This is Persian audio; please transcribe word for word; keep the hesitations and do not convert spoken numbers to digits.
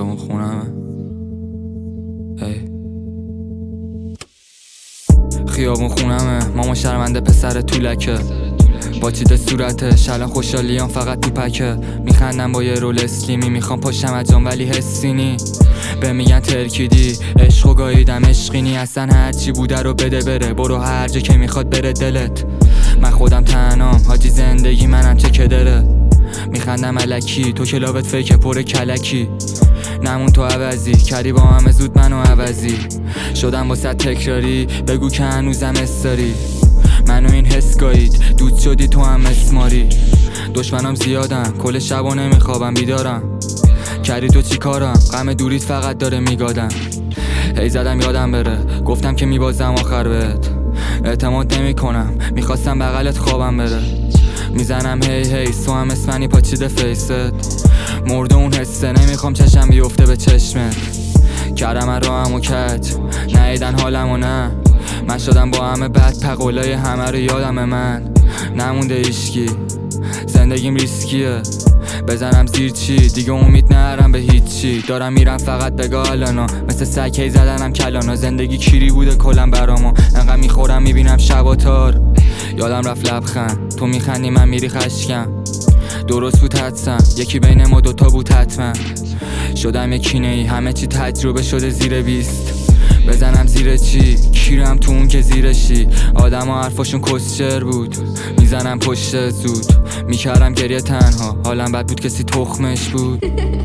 خیابون خونمه. هی خیابون خونمه، ماما شرمنده پسر طولکه، با چیده صورتش الان خوشحالیام فقط تو پکه. میخندم با یه رول اسلیمی، میخوام پاشم اجام ولی حسی نی. به میگن ترکیدی عشقو گاییدم عشقینی، اصلا هرچی بوده رو بده بره، برو هر جا که میخواد بره دلت. من خودم تنام حاجی، زندگی منم چه کدره. میخندم الکی تو کلابت فیک پر کلکی، نمون تو عوضی کردی با همه زود منو عوضی. شدم با صد تکراری بگو که هنوزم استاری، منو این حس گایید دود شدی تو هم اسماری. دشمنام زیادن کل شبا نمیخوابم بیدارم، کردی تو چی کارم غم دوریت فقط داره میگادم. هی زدم یادم بره گفتم که میبازم آخر بهت، اعتماد نمی کنم میخواستم بغلت خوابم بره. میزنم هی هی تو هم اسمنی پاچیده فیست، مرده اون حسه نمیخوام چشم بیفته به چشمت. کردم رو همو کج نهیدن حالمو نه، من شدم با همه بد پقولای همه رو یادم من نمونده ایشکی. زندگیم ریسکیه بزنم زیر چی دیگه امید نرم به هیچی، دارم میرم فقط بگاه الانا مثل سکهی زدنم کلانا. زندگی کیری بوده کلم برامو، انقدر میخورم میبینم شبا تار. یادم رفت لبخند تو میخندی من میری خشکم، درست بود حدسم یکی بین ما دوتا بود حتما. شدم یکی نی همه چی تجربه شده زیر بیست، بزنم زیر چی کیرم تو اون که زیرشی. آدم ها حرفاشون کسچر بود میزنم پشت زود، میکردم گریه تنها حالم بد بود کسی تخمش بود.